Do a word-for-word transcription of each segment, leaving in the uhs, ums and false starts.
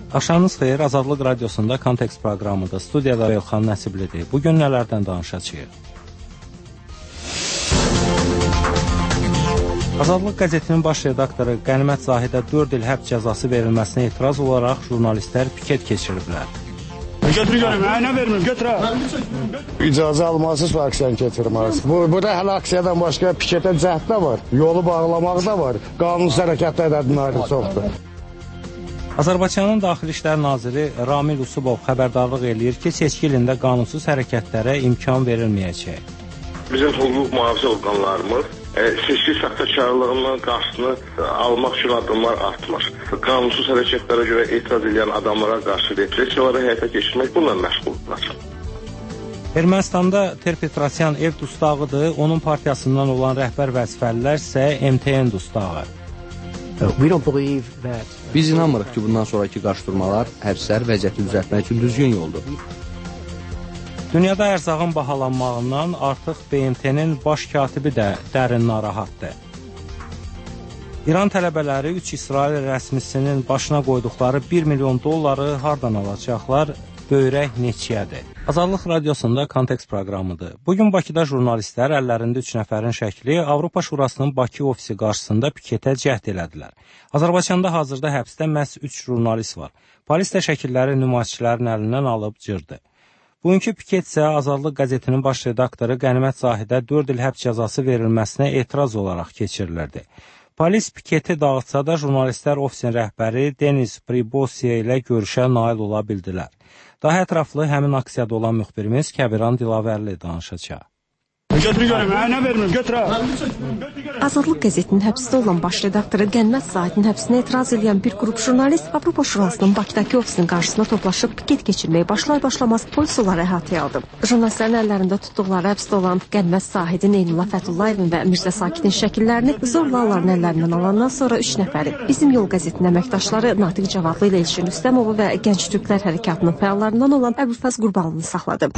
Axşamınız xeyir, Azadlıq Radiosunda Kontekst proqramıdır. Studiyada Elxan Nəsiblidir. Bugün nələrdən danışacağıq? Azadlıq qəzetinin baş redaktoru Qənimət Zahidə dörd il həbs cəzası verilməsinə etiraz olaraq jurnalistlər piket keçiriblər. Götür görüm, nə vermir, götür. İcazə almasız və aksiyan keçirməz. Bu, burada hələ aksiyadan başqa piketə cəhd də var, yolu bağlamaq da var, qanunsuz hərəkətdə ədədin çoxdur. Azərbaycanın Daxili İşlər Naziri Ramil Usubov xəbərdarlıq eləyir ki, seçki ilində qanunsuz hərəkətlərə imkan verilməyəcək. Bizim hüquq mühafizə orqanlarımız e, seçki saxtakarlığının qarşısını almaq üçün addımlar atmır. Qanunsuz hərəkətlərə görə etiraz edən adamlara qarşı repressiyaları həyata keçirmək bununla məşğuldurlar. Ermənistanda Ter Petrosyan ev dustağıdır, onun partiyasından olan rəhbər vəzifəlilər isə M T N dustağı. Biz inanmırıq ki, bundan sonraki qarşıdurmalar həbslər vəziyyəti düzəltmək üçün düzgün yoldur. Dünyada ərzağın bahalanmağından artıq B M T-nin baş katibi də dərin narahatdır. İran tələbələri üç İsrail rəsmisinin başına qoyduqları bir milyon dolları hardan alacaqlar? Böyrək neçiyədir? Azadlıq Radiosunda Kontekst proqramıdır. Bugün Bakıda jurnalistlər əllərində üç nəfərin şəkli Avropa Şurasının Bakı ofisi qarşısında piketə cəhd elədilər. Azərbaycanda hazırda həbsdə məhz üç jurnalist var. Polis də şəkilləri nümayişçilərin əlindən alıb cırdı. Bugünkü piket isə Azadlıq qəzetinin baş redaktoru Qənimət Zahidə dörd il həbs cəzası verilməsinə etiraz olaraq keçirilirdi. Polis piketi dağıtsa da jurnalistlər ofisin rəhbəri Denis Pribosiya ilə görüşə nail ola bildilər. Daha ətraflı həmin aksiyada olan müxbirimiz Kəbiran Dilavərli danışacaq. Götür görüm, nə vermir, götür. Azadlıq qəzetinin həbsdə olan baş redaktoru Qənimət Zahidin həbsinə etiraz edən bir qrup jurnalist Avropa Şurasının Bakıdakı ofisinin qarşısına toplaşıb piket keçirməyə başlar-başlamaz polis onları əhatəyə aldı. Jurnalistlərin əllərində tutduqları həbsdə olan Qənimət Zahidin, Eynullah Fətullayevin və Mirzə Sakitin şəkillərini zorla onların əllərindən alandan sonra üç nəfəri Bizim Yol qəzetinin əməkdaşları Natiq Cavadlı ilə Elşin Rüstəmovu və Gənc Türklər Hərəkatının fəallarından olan Əbülfəz Qurbanlını saxladı.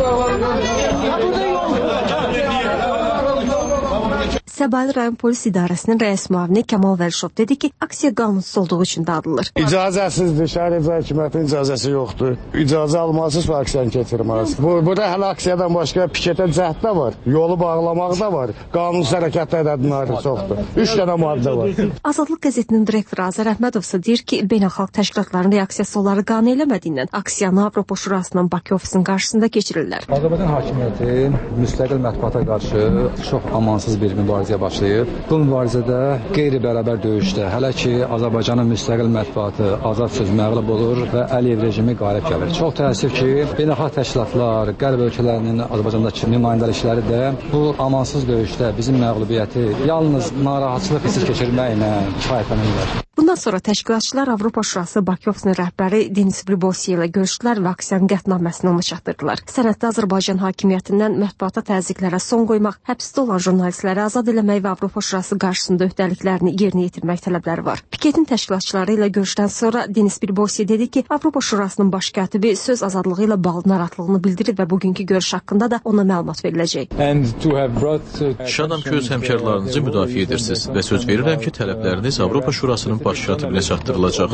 Səbail rayon polis idarəsinin rəis müavini Kəmal Vəlişov dedi ki, aksiya qanunsuz olduğu üçün dağıdılır. İcazəsizdir, şəhər icra hakimiyyətinin icazəsi yoxdur. İcazə almasız və aksiyan keçirməz. Bu, burada hələ aksiyadan başqa piketə cəhd də var, yolu bağlamaq da var, qanunsuz hərəkətdə ədədin çoxdur. Üç dənə maddə var. Azadlıq qəzetinin direktoru Azər Əhmədovsa deyir ki, beynəlxalq təşkilatların reaksiyası onları qane eləmədiyindən aksiyanı Avropa Şurasının Bakı ofisinin qarşısında keçirirlər. Azərbaycan hakimiyyəti müstəqil mətbuata qarşı çox amansız bir mübarizə başlayıb. Bu mübarizədə qeyri-bərabər döyüşdə, hələ ki Azərbaycanın müstəqil mətbuatı, azad söz məğlub olur və Əliyev rejimi qalib gəlir. Çox təəssüf ki, beynəlxalq təşkilatlar, qərb ölkələrinin Azərbaycandakı nümayəndəlikləri də bu amansız döyüşdə bizim məğlubiyyəti yalnız narahatçılıq hissi keçirməklə kifayətlənirlər. Bundan sonra təşkilatçılar Avropa Şurası Bakı ofisinin rəhbəri Denis Pribosiya ilə görüşdülər və aksiyanın qətnaməsini ona çatdırdılar. Sənəddə Azərbaycan hakimiyyətindən mətbuata təzyiqlərə son qoymaq, həbsdə olan jurnalistləri azad eləmək və Avropa Şurası qarşısında öhdəliklərini yerinə yetirmək tələbləri var. Piketin təşkilatçıları ilə görüşdən sonra Denis Pribosiya dedi ki, Avropa Şurasının baş katibi söz azadlığı ilə bağlı narahatlığını bildirib və bugünkü görüş haqqında da ona məlumat veriləcək. Şadam ki, öz həmkarlarınızı müdafiə edirsiniz və söz verirəm ki, tələbləriniz Avropa Şurasının baş katibinə çatdırılacaq.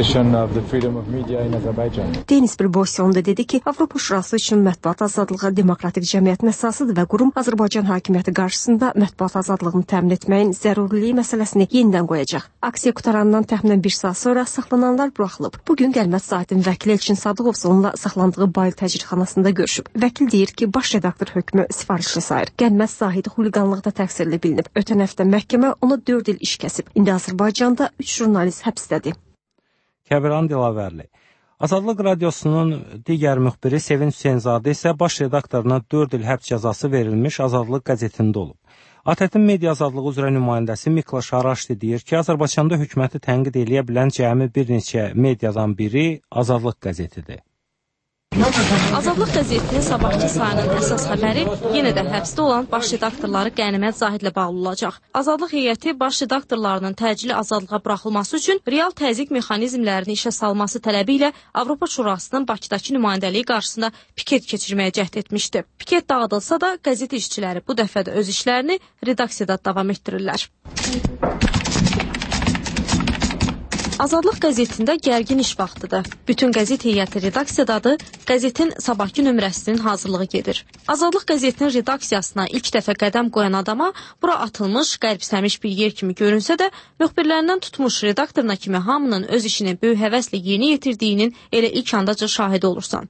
Denis Pribosiya da dedi ki, Avropa Şurası üçün mətbuat azadlığı demokratik cəmiyyətin əsasıdır və qurum Azərbaycan hakimiyyəti qarşısında mətbuat azadlığını təmin etməyin zəruriliyi məsələsini yenidən qoyacaq. Aksiya qutarandan təxminən bir saat sonra saxlananlar buraxılıb. Bugün Qənimət Zahidin vəkili Elçin Sadıqov onunla saxlandığı Bayıl təcridxanasında görüşüb. Vəkil deyir ki, baş redaktor hökmü sifarişli sayır. Qənimət Zahid xuliqanlıqda təqsirli bilinib. Ötən həftə məhkəmə ona dörd il iş kəsib. İndi Azərbaycanda üç jurnalist həbsdədir. Kəbiran Dilavərli. Azadlıq Radiosunun digər müxbiri Sevin Hüseynzadə isə baş redaktoruna dörd il həbs cəzası verilmiş Azadlıq qəzetində olub. A T T-in media azadlığı üzrə nümayəndəsi Mikla Şaraşdi deyir ki, Azərbaycanda hökuməti tənqid eləyə bilən cəmi bir neçə mediadan biri Azadlıq qəzetidir. Azadlıq qəzetinin sabahki sayının əsas xəbəri yenə də həbsdə olan baş redaktorları Qənimət Zahidlə bağlı olacaq. Azadlıq heyəti baş redaktorlarının təcili azadlığa buraxılması üçün real təzyiq mexanizmlərini işə salması tələbi ilə Avropa Şurasının Bakıdakı nümayəndəliyi qarşısında piket keçirməyə cəhd etmişdi. Piket dağıdılsa da qəzet işçiləri bu dəfə də öz işlərini redaksiyada davam etdirirlər. Azadlıq qəzetində gərgin iş vaxtıdır. Bütün qəzet heyəti redaksiyadadır, qəzetin sabahki nömrəsinin hazırlığı gedir. Azadlıq qəzetinin redaksiyasına ilk dəfə qədəm qoyan adama bura atılmış, qəribsəmiş bir yer kimi görünsə də, müxbirlərindən tutmuş redaktoruna kimi hamının öz işini böyük həvəslə yeni yetirdiyinin elə ilk andaca şahidi olursan.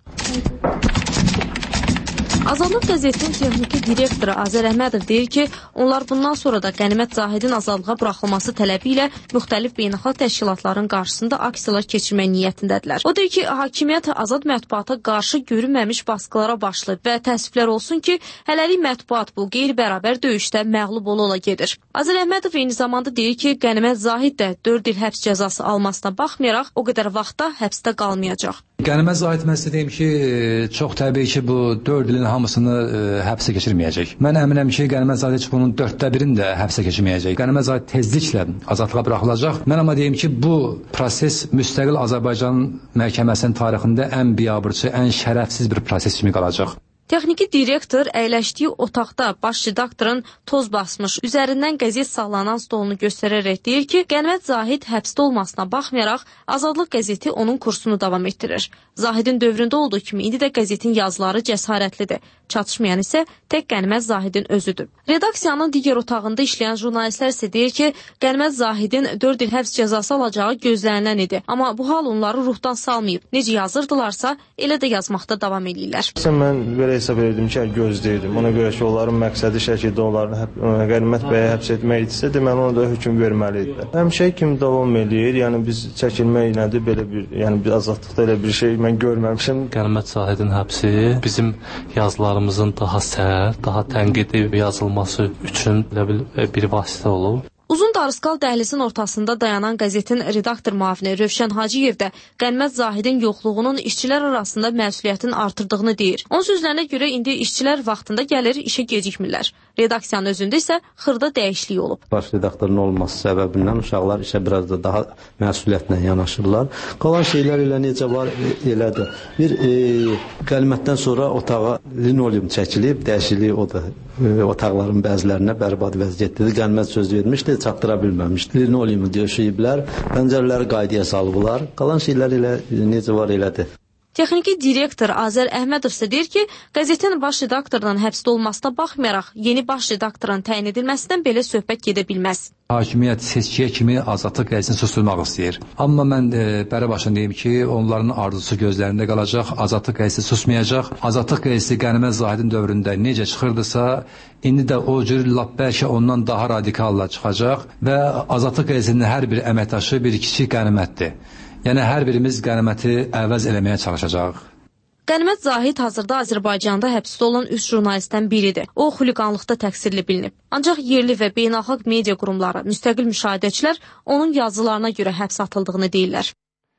Azadlıq qəzetinin texniki direktoru Azər Əhmədov deyir ki, onlar bundan sonra da Qənimət Zahidin azadlığa buraxılması tələbi ilə müxtəlif beynəlxalq təşkilatların qarşısında aksiyalar keçirmək niyyətindədirlər. O deyir ki, hakimiyyət azad mətbuata qarşı görünməmiş baskılara başlayıb və təəssüflər olsun ki, hələlik mətbuat bu qeyri-bərabər döyüşdə məğlub ola-ola gedir. Azər Əhmədov eyni zamanda deyir ki, Qənimət Zahid də dörd il həbs cəzası almasına baxmayaraq o qədər vaxtda həbsdə qalmayacaq. Qənimət Zahid mən sizə deyim ki, çox təbii ki, bu dörd ilin hamısını e, həbsə keçirməyəcək. Mən əminəm ki, Qənimət Zahid bunun dörddə birini də həbsə keçirməyəcək. Qənimət Zahid tezliklə azadlığa buraxılacaq. Mən amma deyim ki, bu proses müstəqil Azərbaycan məhkəməsinin tarixində ən biabırçı, ən şərəfsiz bir proses kimi qalacaq. Texniki direktor əyləşdiyi otaqda baş redaktorun toz basmış, üzərindən qəzet sallanan stolunu göstərərək deyir ki, Qənimət Zahid həbsdə olmasına baxmayaraq Azadlıq qəzeti onun kursunu davam etdirir. Zahidin dövründə olduğu kimi indi də qəzetin yazıları cəsarətlidir. Çatışmayan isə tək Qənimət Zahidin özüdür. Redaksiyanın digər otağında işləyən jurnalistlər isə deyir ki, Qənimət Zahidin dörd il həbs cəzası alacağı gözlənilən idi. Amma bu hal onları ruhdan salmayıb. Necə yazırdılarsa, elə də yazmaqda davam edirlər. Mən belə hesab edirdim ki, gözləyirdim. Ona görə ki, onların məqsədi şəkildə onları həb, Qənimət bəyə həbs etmək idisə, deməli ona da hökm verməli idilər. Həmişə kimi davam eləyir. Yəni biz çəkilmək nədir belə bir, yəni bir azadlıqda elə bir şey mən görməmişəm. Qənimət Zahidin həbsi bizim yazılarımızın daha sərt, daha tənqidi yazılması üçün bir vasitə olub. Uzun Darısqal dəhlizin ortasında dayanan qəzetin redaktor müavini Rövşən Hacıyev də Qənimət Zahidin yoxluğunun işçilər arasında məsuliyyətin artırdığını deyir. Onun sözlərinə görə indi işçilər vaxtında gəlir, işə gecikmirlər. Redaksiyanın özündə isə xırda dəyişiklik olub. Baş redaktorun olması səbəbindən uşaqlar işə biraz da daha məsuliyyətlə yanaşırlar. Qalan şeylər elə necə var, elədir. Bir e, Qənimətdən sonra otağa linoleum çəkilib, dəyişiklik o da e, otaqların bəzilərinə bərbad vəziyyətdədir. Qənimət söz vermişdi, çatdıra bilməmişdi. Linoleumu döşəyiblər, pəncərələri qaydaya salıblar. Qalan şeylər elə necə var, elədir. Texniki direktor Azər Əhmədov isə deyir ki, qəzetin baş redaktorunun həbsdə olmasına baxmayaraq yeni baş redaktorun təyin edilməsindən belə söhbət gedə bilməz. Hakimiyyət seçkiyə kimi Azadlıq qəzetini susturmaq istəyir. Amma mən e, bəri başına deyim ki, onların arzusu gözlərində qalacaq, Azadlıq qəzeti susmayacaq. Azadlıq qəzeti Qənimət Zahidin dövründə necə çıxırdısa, indi də o cür lap bəlkə ondan daha radikalla çıxacaq və Azadlıq qəzetinin hər bir əməkdaşı bir kiçik Qənimətdir. Yəni, hər birimiz Qəniməti əvəz eləməyə çalışacaq. Qənimət Zahid hazırda Azərbaycanda həbsdə olan üç jurnalistdən biridir. O, xuliqanlıqda təqsirli bilinib. Ancaq yerli və beynəlxalq media qurumları, müstəqil müşahidəçilər onun yazılarına görə həbs atıldığını deyirlər.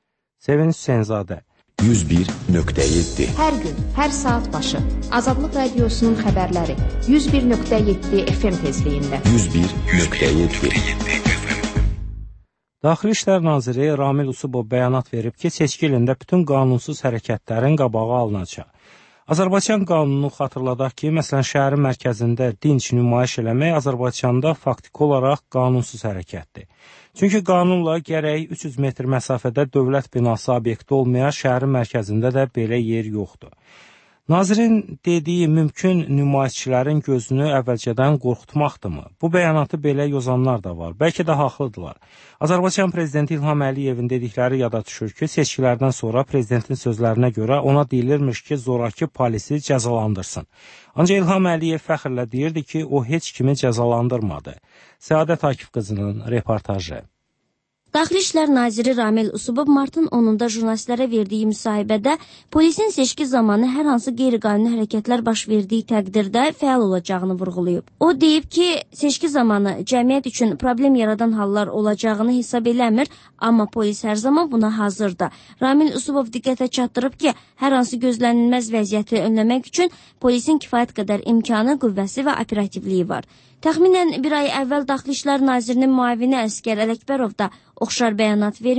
Sevinç Hüseynzadə yüz bir nöqtə yeddi Hər gün, hər saat başı Azadlıq Radiosunun xəbərləri yüz bir nöqtə yeddi F M tezliyində. yüz bir nöqtə yeddi Daxili İşlər Naziri Ramil Usubov bəyanat verib ki, seçki ilində bütün qanunsuz hərəkətlərin qabağı alınacaq. Azərbaycan qanununu xatırladaq ki, məsələn, şəhərin mərkəzində dinc nümayiş eləmək Azərbaycanda faktiki olaraq qanunsuz hərəkətdir. Çünki qanunla gərək üç yüz metr məsafədə dövlət binası obyekti olmayan şəhərin mərkəzində də belə yer yoxdur. Nazirin dediyi mümkün nümayişçilərin gözünü əvvəlcədən qorxutmaqdırmı? Bu bəyanatı belə yozanlar da var. Bəlkə də haqlıdırlar. Azərbaycan prezidenti İlham Əliyevin dedikləri yada düşür ki, seçkilərdən sonra prezidentin sözlərinə görə ona deyilirmiş ki, zoraki polisi cəzalandırsın. Ancaq İlham Əliyev fəxrlə deyirdi ki, o heç kimi cəzalandırmadı. Səadət Akif qızının reportajı. Daxili İşlər Naziri Ramil Usubov martın onunda jurnalistlərə verdiyi müsahibədə polisin seçki zamanı hər hansı qeyri-qanuni hərəkətlər baş verdiyi təqdirdə fəal olacağını vurğulayıb. O deyib ki, seçki zamanı cəmiyyət üçün problem yaradan hallar olacağını hesab eləmir, amma polis hər zaman buna hazırdır. Ramil Usubov diqqətə çatdırıb ki, hər hansı gözlənilməz vəziyyəti önləmək üçün polisin kifayət qədər imkanı, qüvvəsi və operativliyi var. Təxminən bir ay əvvəl Daxili İşlər Nazirinin müavini Əskər Ələkbərov da oxşar bəyanat vermiş,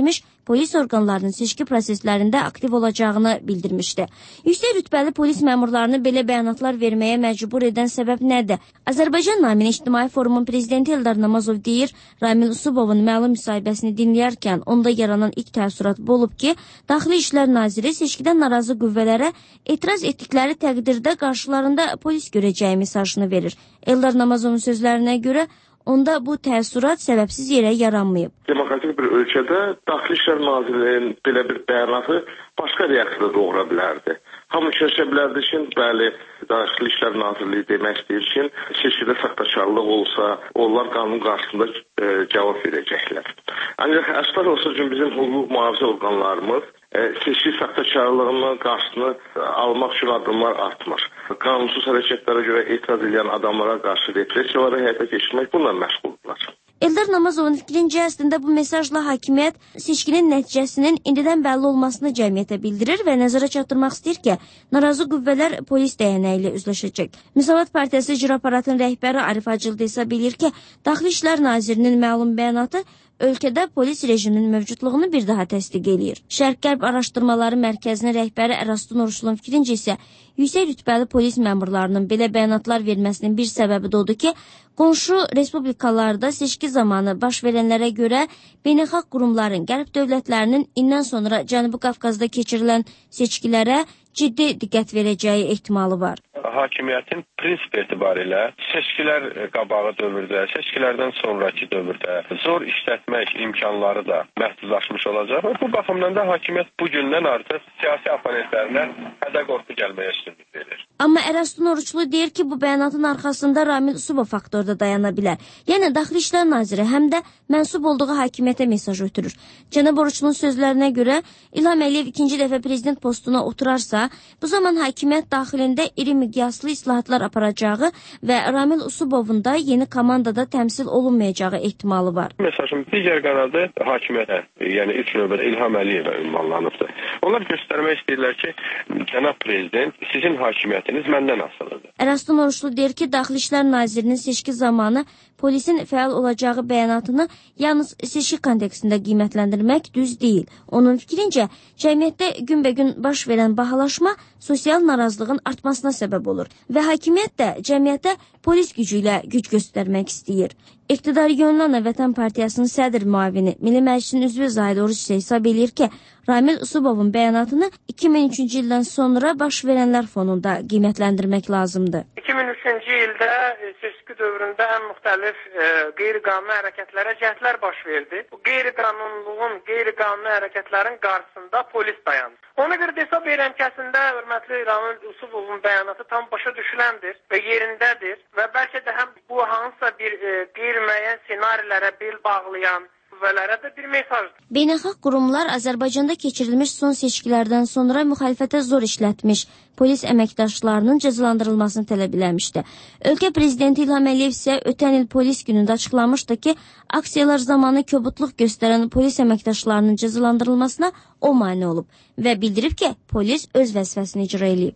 polis orqanlarının seçki proseslərində aktiv olacağını bildirmişdi. Yüksək rütbəli polis məmurlarını belə bəyanatlar verməyə məcbur edən səbəb nədir? Azərbaycan Namini İctimai Forumun prezidenti Eldar Namazov deyir, Ramil Usubovun məlum müsahibəsini dinləyərkən onda yaranan ilk təəssürat bu olub ki, Daxili İşlər Naziri seçkidən narazı qüvvələrə etiraz etdikləri təqdirdə qarşılarında polis görəcəyi mesajını verir. Eldar Namazovun sözlərinə görə onda bu təəssürat səbəbsiz yerə yaranmayıb. Demokratik bir ölkədə Daxili İşlər Nazirliyinin belə bir bəyanatı başqa reaksiya doğura bilərdi. Hamı şəşə bilərdi ki, bəli, Daxili İşlər Nazirliyi demək istəyir ki, seçkidə saxtakarlıq olsa, onlar qanun qarşısında e, cavab verəcəklər. Ancaq əsas olsa ki, bizim hüquq mühafizə orqanlarımız e, seçki saxtakarlığının qarşısını almaq üçün addımlar atmır. Qanunsuz hərəkətlərə görə etiraz edən adamlara qarşı repressiyaları həyata keçirmək bununla məşğuldurlar. Eldar Namazovun fikrincə əslində bu mesajla hakimiyyət seçkinin nəticəsinin indidən bəlli olmasını cəmiyyətə bildirir və nəzərə çatdırmaq istəyir ki, narazı qüvvələr polis dəyənəyi ilə üzləşəcək. Müsavat Partiyası icra aparatının rəhbəri Arif Hacıldı isə bilir ki, Daxili İşlər Nazirinin məlum bəyanatı ölkədə polis rejiminin mövcudluğunu bir daha təsdiq eləyir. Şərq-Qərb Araşdırmaları Mərkəzinin rəhbəri Əraslan Oruçlunun fikrincə isə yüksək rütbəli polis məmurlarının belə bəyanatlar verməsinin bir səbəbi də odur ki, qonşu respublikalarda seçki zamanı baş verənlərə görə beynəlxalq qurumların, qərb dövlətlərinin indən sonra Cənubi Qafqazda keçirilən seçkilərə ciddi diqqət verəcəyi ehtimalı var. Hakimiyyətin prinsip etibarilə seçkilər qabağı dövrdə, seçkilərdən sonraki dövrdə zor işlətmək imkanları da məhdudlaşmış olacaq. Bu baxımdan da hakimiyyət bugündən artıq siyasi oponentlərinə hədə-qorxu gəlməyə üstünlük verir. Amma Əraslan Oruçlu deyir ki, bu bəyanatın arxasında Ramil Usubov faktoru da dayana bilər. Yəni, Daxili İşlər Naziri həm də mənsub olduğu hakimiyyətə mesaj ötürür. Cənab Oruçlunun sözlərinə görə İlham Əliyev ikinci dəfə prezident postuna oturarsa, bu zaman hakimiyyət daxilində iri miqyaslı islahatlar aparacağı və Ramil Usubovun da yeni komandada təmsil olunmayacağı ehtimalı var. Mesajın digər qanadı hakimiyyətə, yəni ilk növbədə İlham Əliyevə ünvanlanıbdır. Onlar göstərmək istəyirlər ki, cənab prezident, sizin hakimiyyətiniz məndən asılıdır. Əraslan Oruçlu deyir ki, Daxili İşlər Nazirinin seçki zamanı polisin fəal olacağı bəyanatını yalnız seçki kontekstində qiymətləndirmək düz deyil. Onun fikrincə, cəmiyyətdə günbəgün baş verən bahalaşma sosial narazılığın artmasına səbəb olur və hakimiyyət də cəmiyyətə polis gücü ilə güc göstərmək istəyir. İqtidar yönlənə Vətən Partiyasının sədr müavini, Milli Məclisin üzvü Zahid Oruç isə hesab edir ki, Ramil Usubovun bəyanatını iki min üçüncü ildən sonra baş verənlər fonunda qiymətləndirmək lazımdır. iki min üçüncü ildə seçki dövründə ən müxtəlif e, qeyri-qanuni hərəkətlərə cəhdlər baş verdi. Bu qeyri-qanunluğun, qeyri-qanuni hərəkətlərin qarşısında polis dayandı. Ona görə də hesab edirəm ki, əslində hörmətli Ramil Usubovun bəyanatı tam başa düşüləndir və yerindədir və bəlkə də həm bu hansısa bir e, qeyri-müəyyən senarilərə bel bağlayan qüvvələrə də bir mesajdır. Beynəlxalq qurumlar Azərbaycanda keçirilmiş son seçkilərdən sonra müxalifətə zor işlətmiş polis əməkdaşlarının cəzalandırılmasını tələb eləmişdi. Ölkə prezidenti İlham Əliyev isə ötən il polis günündə açıqlamışdı ki, aksiyalar zamanı kobudluq göstərən polis əməkdaşlarının cəzalandırılmasına o mane olub və bildirib ki, polis öz vəzifəsini icra eləyib.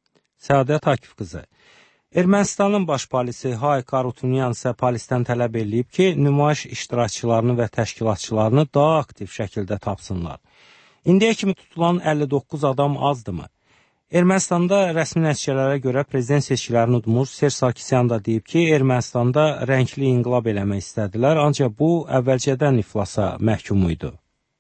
Səadət Akif qızı. Ermənistanın baş polisi Hayk Arutunyan isə polisdən tələb edib ki, nümayiş iştirakçılarını və təşkilatçılarını daha aktiv şəkildə tapsınlar. İndiyə kimi tutulan əlli doqquz adam azdırmı? Ermənistanda rəsmi nəticələrə görə prezident seçkilərini udmuş Serj Sarkisyan da deyib ki, Ermənistanda rəngli inqilab eləmək istədilər, ancaq bu əvvəlcədən iflasa məhkum idi.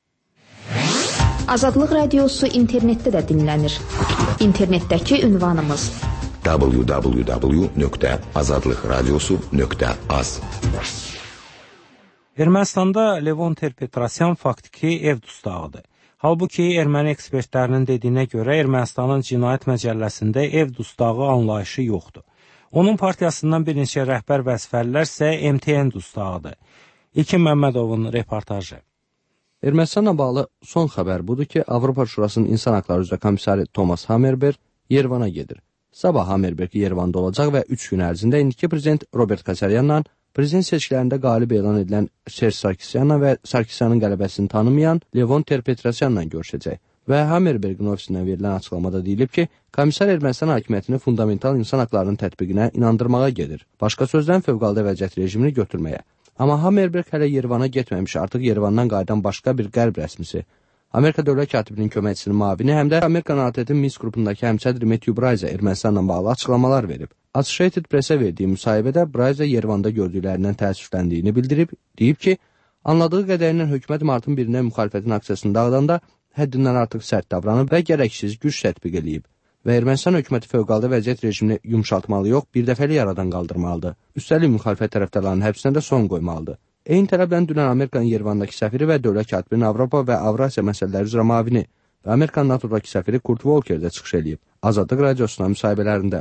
Azadlıq Radiosu internetdə də dinlənir. İnternetdəki ünvanımız w w w nöqtə azadlıq radiosu nöqtə az. Ermənistanda Levon Ter-Petrosyan faktiki ev dustağıdır. Halbuki erməni ekspertlərinin dediyinə görə Ermənistanın cinayət məcəlləsində ev dustağı anlayışı yoxdur. Onun partiyasından bir neçə rəhbər vəzifəlilər isə M T N dustağıdır. İlkin Məmmədovun reportajı. Ermənistanla bağlı son xəbər budur ki, Avropa Şurasının İnsan Haqları üzrə komissarı Thomas Hammerberg Yerevana gedir. Sabah Hammerberg Yerevanda olacaq və üç gün ərzində indiki prezident Robert Kosaryanla prezident seçkilərində qalib elan edilən Serj Sarkisyanla və Sarkisyanın qələbəsini tanımayan Levon Ter-Petrosyanla görüşəcək. Və Hammerbergin ofisindən verilən açıqlamada deyilib ki, komissar Ermənistan hakimiyyətini fundamental insan haqlarının tətbiqinə inandırmağa gedir. Başqa sözlə fövqəladə vəziyyət rejimini götürməyə. Amma Hammerberg hələ Yerevana getməmiş, artıq Yerevandan qayıdan başqa bir qərb rəsmisi. Amerika Dövlət Katibinin köməkçisinin müavini, həm də Amerikan ATƏT-in Minsk qrupundakı həmsədr Matthew Braize Ermənistanla bağlı açıqlamalar verib. Associated Press-ə verdiyi müsahibədə Braize Yerevanda gördüklərindən təəssüfləndiyini bildirib, deyib ki, anladığı qədərindən hökumət martın birində müxalifətin aksiyasını dağıdanda həddindən artıq sərt davranıb və gərəksiz güc tətbiq edib və Ermənistan hökuməti fövqəladə vəziyyət rejimini yumşaltmalı yox, bir dəfəlik yaradan qaldırmalıdır. Üstəlik müxalifət tərəfdarlarının həbsinə də son qoymalıdır. Eyni tələblə dünən Amerikanın Yerevandakı səfiri və dövlət katibinin Avropa və Avrasiya məsələləri üzrə müavini və Amerikanın NATO'dakı səfiri Kurt Volker də çıxış edib. Azadlıq radiosuna müsahibələrində.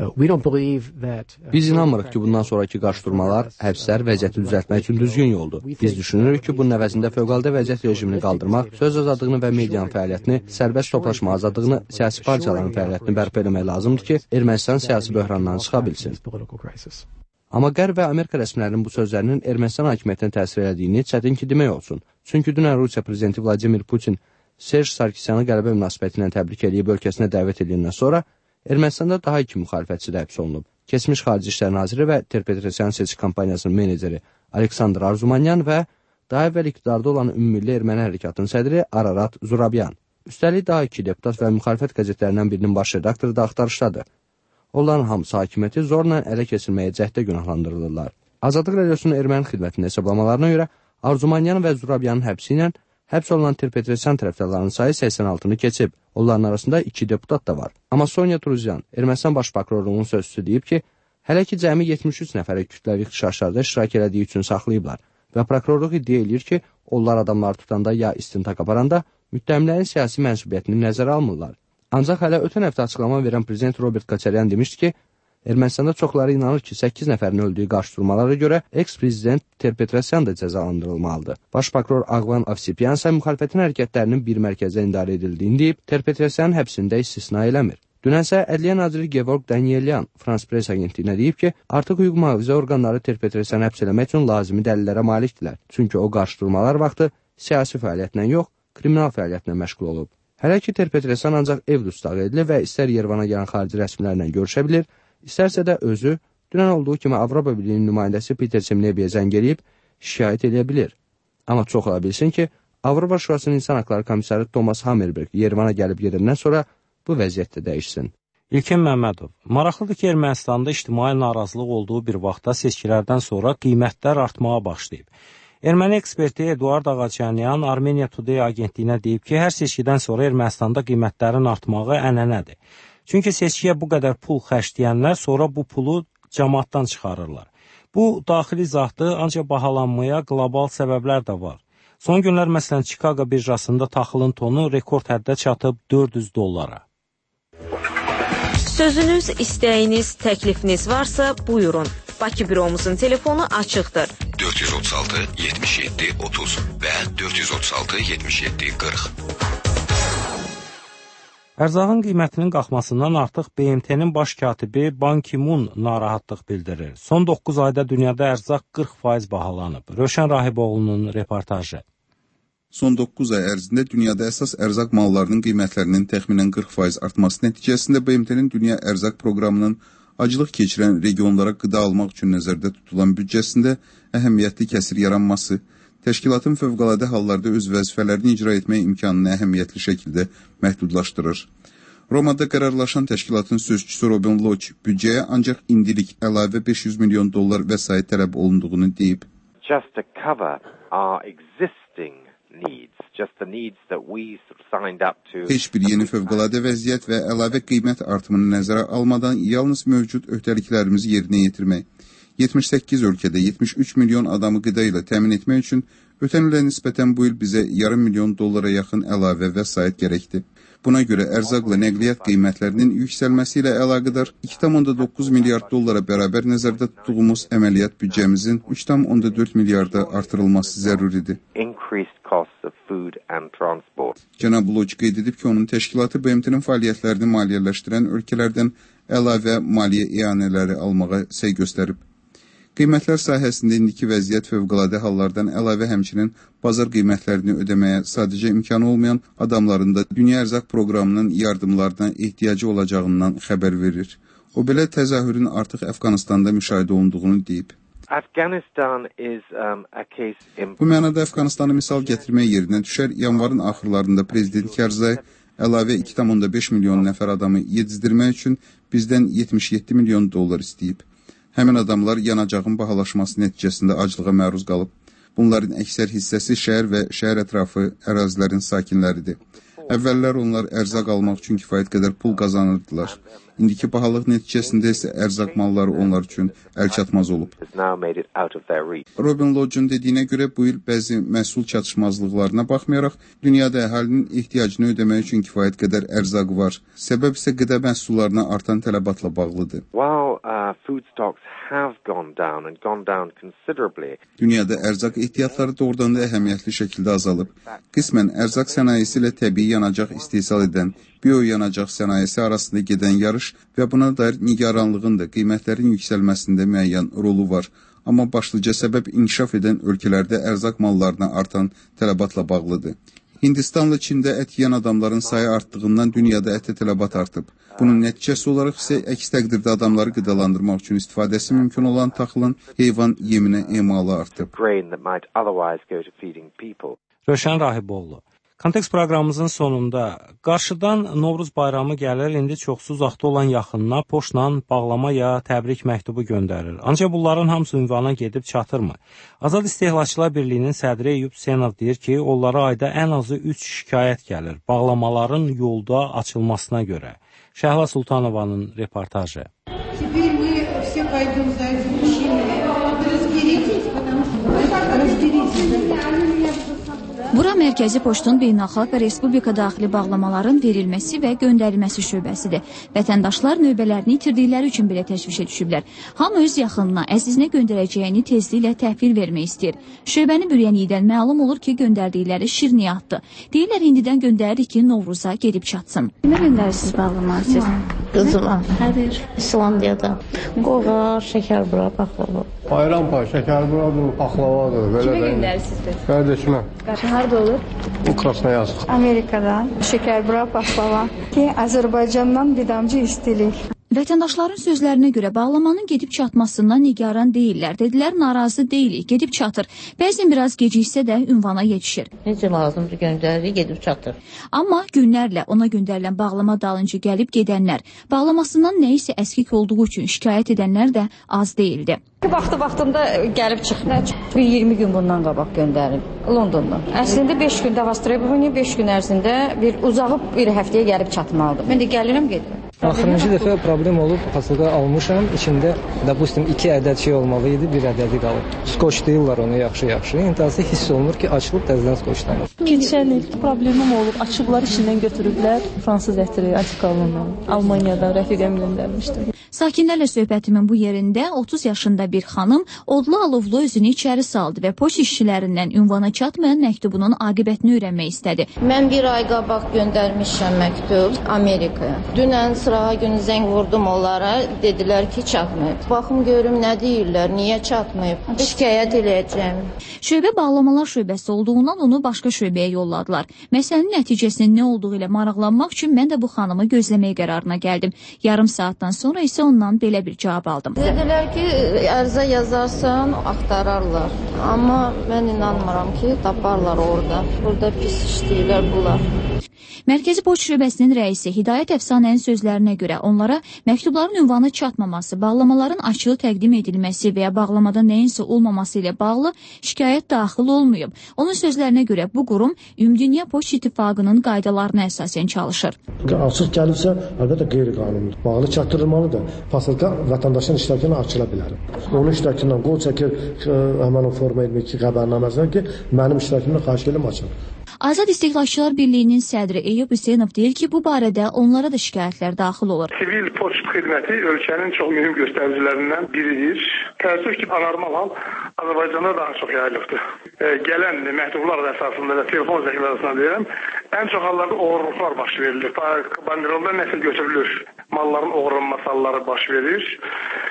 Biz inanmırıq ki, bundan sonraki qarşıdurmalar, həbslər vəziyyəti düzəltmək üçün düzgün yoldur. Biz düşünürük ki, bunun əvəzində fövqəladə vəziyyət rejimini qaldırmaq, söz azadlığını və medianın fəaliyyətini, sərbəst toplaşma azadlığını, siyasi partiyaların fəaliyyətini bərpa etmək lazımdır ki, Ermənistan siyasi böhrandan çıxa bilsin. Amma Qərb və Amerika rəsmilərinin bu sözlərinin Ermənistan hakimiyyətinə təsir edədiyini çətin ki, demək olsun. Çünki dünən Rusiya prezidenti Vladimir Putin Serj Sarkisyanı qələbə münasibəti ilə təbrik edib ölkəsinə dəvət edildiyindən sonra Ermənistanda daha iki müxalifətçi də həbs olunub. Keçmiş Xarici İşlər Naziri və Terpetrosyan seçki kampaniyasının meneceri Aleksandr Arzumanyan və daha əvvəl iqtidarda olan Ümummilli Erməni Hərəkatının sədri Ararat Zurabyan. Üstəlik daha iki deputat və müxalifət qəzetlərindən birinin baş redaktoru da axtarışdadır. Onların hamısı hakimiyyəti zorla ələ keçirməyə cəhdə günahlandırılırlar. Azadlıq Radiosunun erməni xidmətinin hesablamalarına görə Arzumanyan və Zurabyanın həbsi ilə həbs olunan Terpetrosyan tərəfdarlarının sayı səksən altını keçib. Onların arasında iki deputat da var. Amma Sonya Truzyan, Ermənistan baş prokurorluğunun sözçüsü deyib ki, hələ ki cəmi yetmiş üç nəfəri kütləvi ixtişaşlarda iştirak elədiyi üçün saxlayıblar və prokurorluq iddia edir ki, onlar adamları tutanda ya istintaq aparanda müttəhimlərin siyasi mənsubiyyətini nəzərə almırlar. Ancaq hələ ötən həftə açıqlama verən prezident Robert Koçaryan demişdi ki, Ermənistanda çoxları inanır ki, səkkiz nəfərin öldüyü qarşıdurmalara görə eks-prezident Terpetrosyan da cəzalandırılmalıdır. Baş prokuror Ağvan Avsipyan isə müxalifətin hərəkətlərinin bir mərkəzdə idarə edildiyini deyib, Terpetrosyanın həbsində istisna eləmir. Dünənsə Ədliyyə Naziri Gevorg Danielyan Frans Press agentliyinə deyib ki, artıq hüquq mühafizə orqanları Terpetrosyanı həbs eləmək üçün lazımi dəlillərə malikdirlər. Çünki o qarşıdurmalar vaxtı siyasi fəaliyyətlə yox, kriminal fəaliyyətlə məşğul olub. Hələ ki Terpetrosyan ancaq ev dustağı edilir və istər Yerevana gələn xarici rəsmilərlə görüşə bilir, İstərsə də özü, dünən olduğu kimi Avropa Birliyinin nümayəndəsi Peter Semnebiyə zəng eləyib, şikayət edə bilir. Amma çox ola bilsin ki, Avropa Şurasının İnsan Haqları Komissarı Thomas Hammerberg Yerevana gəlib gedəndən sonra bu vəziyyət də dəyişsin. İlkin Məmmədov, maraqlıdır ki, Ermənistanda ictimai narazılıq olduğu bir vaxtda seçkilərdən sonra qiymətlər artmağa başlayıb. Erməni eksperti Eduard Ağaçyanyan Armenia Today agentliyinə deyib ki, hər seçkidən sonra Ermənistanda qiymətlərin artmağı ənənədir. Çünki seçkiyə bu qədər pul xərcləyənlər sonra bu pulu cəmaatdan çıxarırlar. Bu, daxili izahdır, ancaq bahalanmaya qlobal səbəblər də var. Son günlər, məsələn, Chicago birjasında taxılın tonu rekord həddə çatıb dörd yüz dollara. Sözünüz, istəyiniz, təklifiniz varsa, buyurun. Bakı büromuzun telefonu açıqdır. dörd yüz otuz altı yetmiş yeddi otuz və dörd yüz otuz altı yetmiş yeddi qırx. Ərzağın qiymətinin qalxmasından artıq B M T-nin baş katibi Ban Ki-moon narahatlıq bildirir. Son doqquz ayda dünyada ərzaq qırx faiz bahalanıb. Rövşən Rahiboğlu'nun reportajı. Son doqquz ay ərzində dünyada əsas ərzaq mallarının qiymətlərinin təxminən qırx faiz artması nəticəsində B M T-nin Dünya Ərzaq Proqramının acılıq keçirən regionlara qida almaq üçün nəzərdə tutulan büdcəsində əhəmiyyətli kəsir yaranması, təşkilatın fövqəladə hallarda öz vəzifələrini icra etmək imkanını əhəmiyyətli şəkildə məhdudlaşdırır. Romada qərarlaşan təşkilatın sözçüsü Robin Loach büdcəyə ancaq indilik əlavə beş yüz milyon dollar vəsait tələb olunduğunu deyib. Just to cover our existing needs, just the needs that we signed up to. Heç bir yeni fövqəladə vəziyyət və əlavə qiymət artımını nəzərə almadan yalnız mövcud öhdəliklərimizi yerinə yetirmək. yetmiş səkkiz ölkədə yetmiş üç milyon adamı qida ilə təmin etmək üçün ötən ilə nisbətən bu il bizə yarım milyon dollara yaxın əlavə vəsait gərəkdir. Buna görə ərzaqla nəqliyyat qiymətlərinin yüksəlməsi ilə əlaqədar iki tam onda doqquz milyard dollara bərabər nəzərdə tutduğumuz əməliyyat büdcəmizin üç tam onda dörd milyarda artırılması zəruridir. Cənab Loach qeyd edib ki, onun təşkilatı B M T-nin fəaliyyətlərini maliyyələşdirən ölkələrdən əlavə maliyyə ianələri almağa səy göstərib. Qiymətlər sahəsində indiki vəziyyət fövqəladə hallardan əlavə həmçinin bazar qiymətlərini ödəməyə sadəcə imkanı olmayan adamların da Dünya Ərzaq Proqramının yardımlarına ehtiyacı olacağından xəbər verir. O belə təzahürün artıq Əfqanistanda müşahidə olunduğunu deyib. Afghanistan is um, a case in... Bu mənada Əfqanistanı misal gətirmək yerinə düşər, yanvarın axırlarında Prezident Karzay əlavə iki tam onda beş milyon nəfər adamı yedizdirmək üçün bizdən yetmiş yeddi milyon dollar istəyib. Həmin adamlar yanacağın bahalaşması nəticəsində aclığa məruz qalıb. Bunların əksər hissəsi şəhər və şəhər ətrafı ərazilərin sakinləridir. Əvvəllər onlar ərzaq almaq üçün kifayət qədər pul qazanırdılar. İndiki bahalıq nəticəsində isə ərzaq malları onlar üçün əlçatmaz olub. Robin Lodge'un dediyinə görə bu il bəzi məhsul çatışmazlıqlarına baxmayaraq, dünyada əhalinin ehtiyacını ödəmək üçün kifayət qədər ərzaq var. Səbəb isə qida məhsullarına artan tələbatla bağlıdır. While uh, food stocks have gone down and gone down considerably. Dünyada ərzaq ehtiyatları doğrudan da əhəmiyyətli şəkildə azalıb. Qismən ərzaq sənayesi ilə təbii yanacaq istehsal edən, bioyanacaq sənayesi arasında gedən yarış və buna dair nigaranlığın da qiymətlərin yüksəlməsində müəyyən rolu var. Amma başlıca səbəb inkişaf edən ölkələrdə ərzaq mallarına artan tələbatla bağlıdır. Hindistanla Çində ət yeyən adamların sayı artdığından dünyada ətə tələbat artıb. Bunun nəticəsi olaraq isə əks təqdirdə adamları qidalandırmaq üçün istifadəsi mümkün olan taxılın heyvan yeminə emalı artıb. Rövşən Rahiboğlu. Kontekst proqramımızın sonunda qarşıdan Novruz bayramı gəlir, indi çoxsuz uzaqda olan yaxınına poçtla bağlama ya təbrik məktubu göndərir. Ancaq bunların hamısı ünvana gedib çatırmı? Azad İstehlakçılar Birliyinin sədri Eyüp Hüseynov deyir ki, onlara ayda ən azı üç şikayət gəlir bağlamaların yolda açılmasına görə. Şəhla Sultanovanın reportajı. Bura Mərkəzi Poçtun beynəlxalq və respublika daxili bağlamaların verilməsi və göndərilməsi şöbəsidir. Vətəndaşlar növbələrini itirdikləri üçün belə təşvişə düşüblər. Hamı öz yaxınına, əzizinə göndərəcəyini tezliklə təhvil vermək istəyir. Şöbəni bürəyənlikdən məlum olur ki, göndərdikləri şirniyyatdır. Deyirlər, indidən göndəririk ki, Novruza gedib çatsın. Kimə göndərirsiniz bağlamanı siz? Qızıma. Hədir. İslandiyada. Qoğar, şəkər bura, baklava. Bayram pay, şəkər buradır, baklavadır. Kimə göndərirsiniz? Qardaşımə. Harada olur? Ukrasna yazıq. Amerikadan şəkər bura, baklava. Ki, Azərbaycandan bidamcı istilik. Vətəndaşların sözlərinə görə bağlamanın gedib çatmasından nigaran deyirlər. Dedilər, narazı deyilik, gedib çatır. Bəzən biraz geciksə də ünvana yetişir. Necə lazımdır göndəririk, gedib çatır. Amma günlərlə ona göndərilən bağlama dalınca gəlib gedənlər, bağlamasından nəyisə əskik olduğu üçün şikayət edənlər də az deyildi. Vaxtı-vaxtında gəlib çıxdı. Bir iyirmi gün bundan qabaq göndərim Londondan. Əslində beş gündə Avstraliyaya, beş gün ərzində bir uzağı bir həftəyə gəlib çatmalıdır. Mən də gəlirəm, gedirəm. Axırıncı dəfə problem olub, pasaga almışam. İçində, допустим, iki ədəd şey olmalı idi, bir ədədi qalıb. Skoç deyirlər onu yaxşı-yaxşı. İntihası hiss olunur ki, açılıb təzədən skoçlanır. Keçən il problemim olub. Açıqlar içindən götürüblər. Fransız ətri, Atikalından. Almaniyadan rəfiqəm göndərmişdim. Sakinlərlə söhbətimin bu yerində otuz yaşında bir xanım odlu alovlu özünü içəri saldı və poçt işçilərindən ünvana çatmayan məktubunun aqibətini öyrənmək istədi. Mən bir ay qabaq göndərmişəm məktub Amerikaya. Dünən sırağa günü zəng vurdum onlara, dedilər ki, çatmayıb. Baxım görüm nə deyirlər, niyə çatmayıb? Şikayət eləyəcəm. Şöbə bağlamalar şöbəsi olduğundan onu başqa şöbəyə yolladılar. Məsələnin nəticəsinin nə olduğu ilə maraqlanmaq üçün mən də bu xanımı gözləmək qərarına gəldim. Yarım saatdan sonra isə ondan belə bir cavab aldım. Dedilər ki, ərzə yazarsan, axtararlar. Amma mən inanmıram ki, taparlar orada. Burada pis işləyirlər bunlar. Mərkəzi Poçt şöbəsinin rəisi Hidayət Əfsanənin sözlərinə görə onlara məktubların ünvanı çatmaması, bağlamaların açığı təqdim edilməsi və ya bağlamada nəyinsə olmaması ilə bağlı şikayət daxil olmayıb. Onun sözlərinə görə bu qurum Ümumdünya Poçt İttifaqının qaydalarına əsasən çalışır. Açıq gəlirsə, əlbəttə qeyri-qanunidir. Bağlı çatdırılmalıdır. Pasaga vətəndaşın iştirakına açıla bilər. Onun iştirakından qol çəkir həmin o forma yirmi iki xəbərnaməsinə ki, mənim iştirakımla xahiş edirəm açın. Azad İstehlakçılar Birliyinin sədri Eyüp Hüseynov deyir ki, bu barədə onlara da şikayətlər daxil olur. Sivil poçt xidməti ölkənin çox mühüm göstəricilərindən biridir. Təəssüf ki, anormal hal Azərbaycanda daha çox yayılıbdır. E, gələn məktublar əsasında və telefon zəngləri arasında deyirəm, ən çox hallarda oğurluqlar baş verilir. Banderolda nəsə götürülür, malların oğurlanması halları baş verir.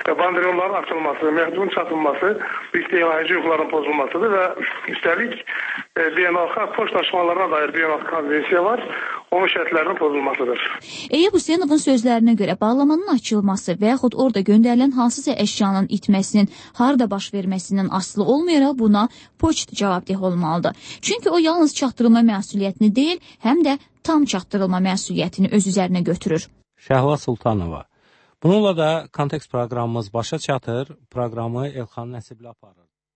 banderolların açılması, məhdudun çatılması, istehlakçı hüquqların pozulmasıdır və üstəlik beynəlxalq poçt daşımalarına dair beynəlxalq konvensiya var, onun şərtlərinin pozulmasıdır. Eyüp Hüseynovun sözlərinə görə bağlamanın açılması və yaxud orada göndərilən hansısa əşyanın itməsinin, harda baş verməsindən asılı olmayaraq buna poçt cavabdeh olmalıdır. Çünki o yalnız çatdırılma məsuliyyətini deyil, həm də tam çatdırılma məsuliyyətini öz üzərinə götürür. Şəhva Sultanova. Bununla da Kontekst proqramımız başa çatır. Proqramı Elxan Nəsibli aparır.